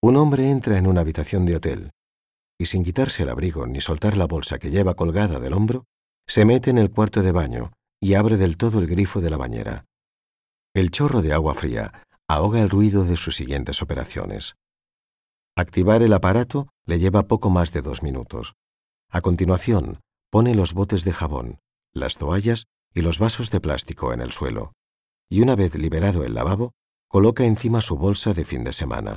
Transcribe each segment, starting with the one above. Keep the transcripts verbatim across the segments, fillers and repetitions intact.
Un hombre entra en una habitación de hotel y, sin quitarse el abrigo ni soltar la bolsa que lleva colgada del hombro, se mete en el cuarto de baño y abre del todo el grifo de la bañera. El chorro de agua fría ahoga el ruido de sus siguientes operaciones. Activar el aparato le lleva poco más de dos minutos. A continuación, pone los botes de jabón, las toallas y los vasos de plástico en el suelo, y una vez liberado el lavabo, coloca encima su bolsa de fin de semana.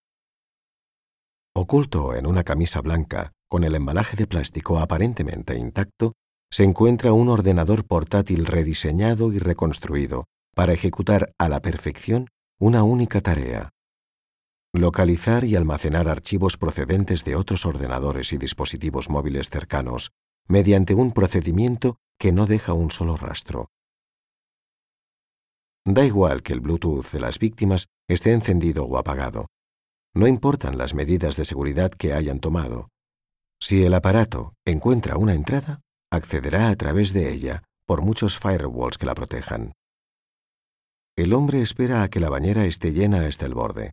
Oculto en una camisa blanca, con el embalaje de plástico aparentemente intacto, se encuentra un ordenador portátil rediseñado y reconstruido para ejecutar a la perfección una única tarea: localizar y almacenar archivos procedentes de otros ordenadores y dispositivos móviles cercanos mediante un procedimiento que no deja un solo rastro. Da igual que el Bluetooth de las víctimas esté encendido o apagado. No importan las medidas de seguridad que hayan tomado. Si el aparato encuentra una entrada, accederá a través de ella, por muchos firewalls que la protejan. El hombre espera a que la bañera esté llena hasta el borde.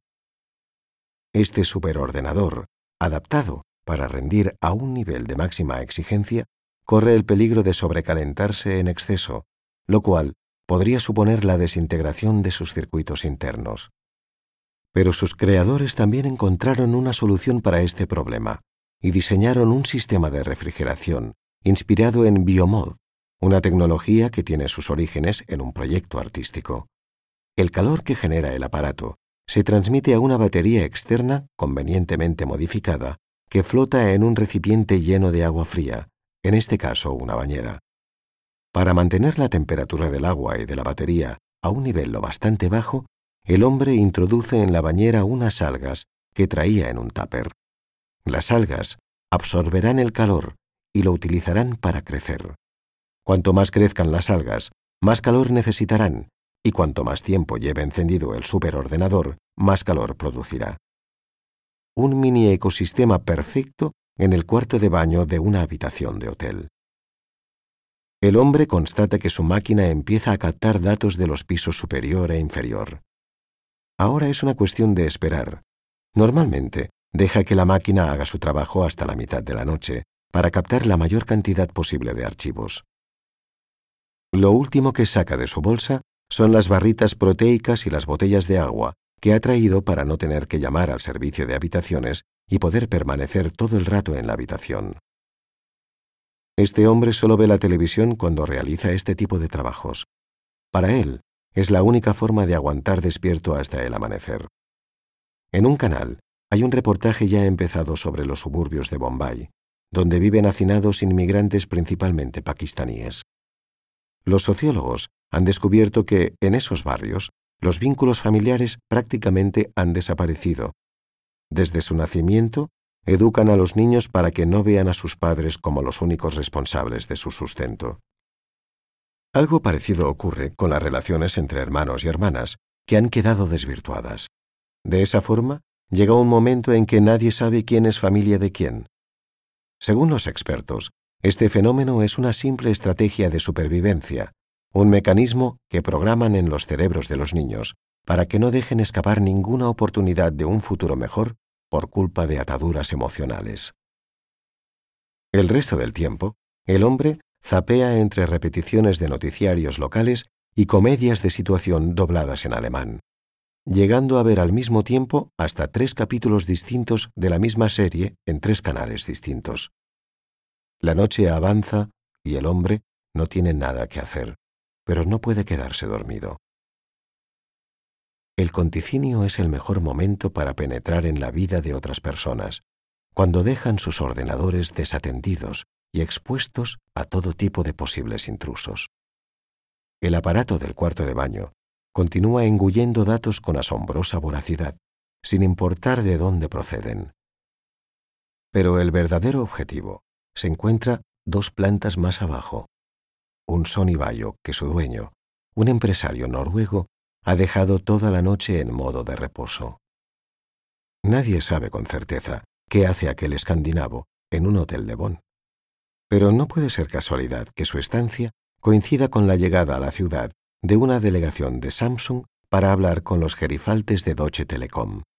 Este superordenador, adaptado para rendir a un nivel de máxima exigencia, corre el peligro de sobrecalentarse en exceso, lo cual podría suponer la desintegración de sus circuitos internos. Pero sus creadores también encontraron una solución para este problema y diseñaron un sistema de refrigeración inspirado en Biomod, una tecnología que tiene sus orígenes en un proyecto artístico. El calor que genera el aparato se transmite a una batería externa convenientemente modificada que flota en un recipiente lleno de agua fría, en este caso una bañera. Para mantener la temperatura del agua y de la batería a un nivel lo bastante bajo, el hombre introduce en la bañera unas algas que traía en un tupper. Las algas absorberán el calor y lo utilizarán para crecer. Cuanto más crezcan las algas, más calor necesitarán, y cuanto más tiempo lleve encendido el superordenador, más calor producirá. Un mini ecosistema perfecto en el cuarto de baño de una habitación de hotel. El hombre constata que su máquina empieza a captar datos de los pisos superior e inferior. Ahora es una cuestión de esperar. Normalmente, deja que la máquina haga su trabajo hasta la mitad de la noche, para captar la mayor cantidad posible de archivos. Lo último que saca de su bolsa son las barritas proteicas y las botellas de agua que ha traído para no tener que llamar al servicio de habitaciones y poder permanecer todo el rato en la habitación. Este hombre solo ve la televisión cuando realiza este tipo de trabajos. Para él, es la única forma de aguantar despierto hasta el amanecer. En un canal hay un reportaje ya empezado sobre los suburbios de Bombay, donde viven hacinados inmigrantes principalmente pakistaníes. Los sociólogos han descubierto que, en esos barrios, los vínculos familiares prácticamente han desaparecido. Desde su nacimiento, educan a los niños para que no vean a sus padres como los únicos responsables de su sustento. Algo parecido ocurre con las relaciones entre hermanos y hermanas, que han quedado desvirtuadas. De esa forma, llega un momento en que nadie sabe quién es familia de quién. Según los expertos, este fenómeno es una simple estrategia de supervivencia, un mecanismo que programan en los cerebros de los niños para que no dejen escapar ninguna oportunidad de un futuro mejor por culpa de ataduras emocionales. El resto del tiempo, el hombre zapea entre repeticiones de noticiarios locales y comedias de situación dobladas en alemán, llegando a ver al mismo tiempo hasta tres capítulos distintos de la misma serie en tres canales distintos. La noche avanza y el hombre no tiene nada que hacer, pero no puede quedarse dormido. El conticinio es el mejor momento para penetrar en la vida de otras personas, cuando dejan sus ordenadores desatendidos y expuestos a todo tipo de posibles intrusos. El aparato del cuarto de baño continúa engullendo datos con asombrosa voracidad, sin importar de dónde proceden. Pero el verdadero objetivo se encuentra dos plantas más abajo. Un Sony Vaio que su dueño, un empresario noruego, ha dejado toda la noche en modo de reposo. Nadie sabe con certeza qué hace aquel escandinavo en un hotel de Bonn. Pero no puede ser casualidad que su estancia coincida con la llegada a la ciudad de una delegación de Samsung para hablar con los gerifaltes de Deutsche Telekom.